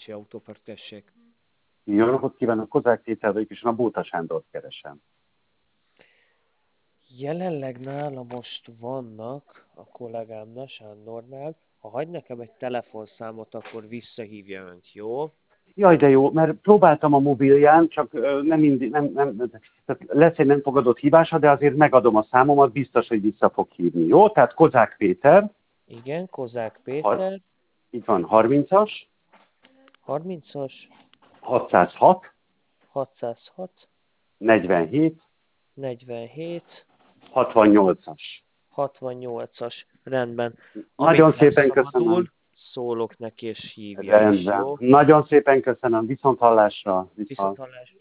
Pécsi Autópart, tessék. Jó napot kívánok, Kozák Péter vagyok, és a Bóta Sándort keresem. Jelenleg nála most vannak a kollégámnál, Sándornál. Ha hagy nekem egy telefonszámot, akkor visszahívja önt, jó? Jaj, de jó, mert próbáltam a mobilján, csak tehát lesz egy nem fogadott hívása, de azért megadom a számomat, biztos, hogy vissza fog hívni. Jó? Tehát Kozák Péter. Igen, Kozák Péter. Itt van 30-as. 30-as. 606. 606. 47. 47. 68-as. 68-as. Rendben. Nagyon szépen köszönöm. Szólok neki, és hívja is, Rendben. jó? Nagyon szépen köszönöm. Viszonthallásra. Viszonthallásra.